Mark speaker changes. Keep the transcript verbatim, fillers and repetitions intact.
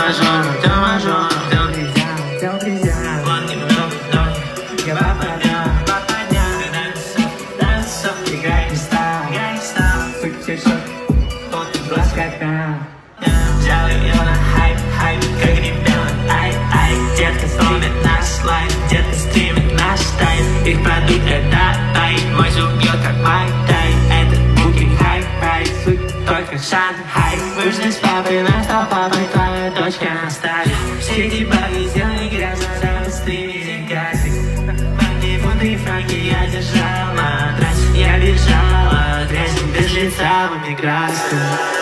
Speaker 1: мажор, ты мажор, ты нельзя, ты нельзя. Вот немного, я попадаю, попадаю. Танцов, танцов, играй не стал, играй не стал. Суть течет, вот и плоскота. Взял ее на хайп, хайп, как ребенок, ай, ай. Детка стримит наш лайф, детка стримит наш тайм. Их продукт это тай, мой звук бьет как май-тай. Это буки хай-хай, суть только Шанхай. Вышли с папой, настал папой, твоя дочка наставит. Все эти баги сделай грязно, да стриме гасик. Банки, фунты, франки, я держал матрас. Я бежала, грязь без лица в эмиграцию.